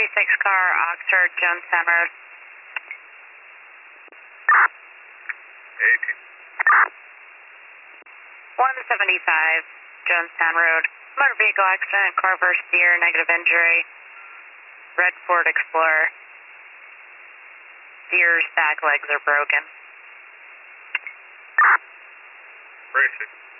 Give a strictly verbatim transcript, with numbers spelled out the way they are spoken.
twenty-six car, Oxford, Jonestown Road. eighteen. one seventy-five, Jonestown Road. Motor vehicle accident, car versus deer, negative injury. Red Ford Explorer. Deer's back legs are broken. Racing.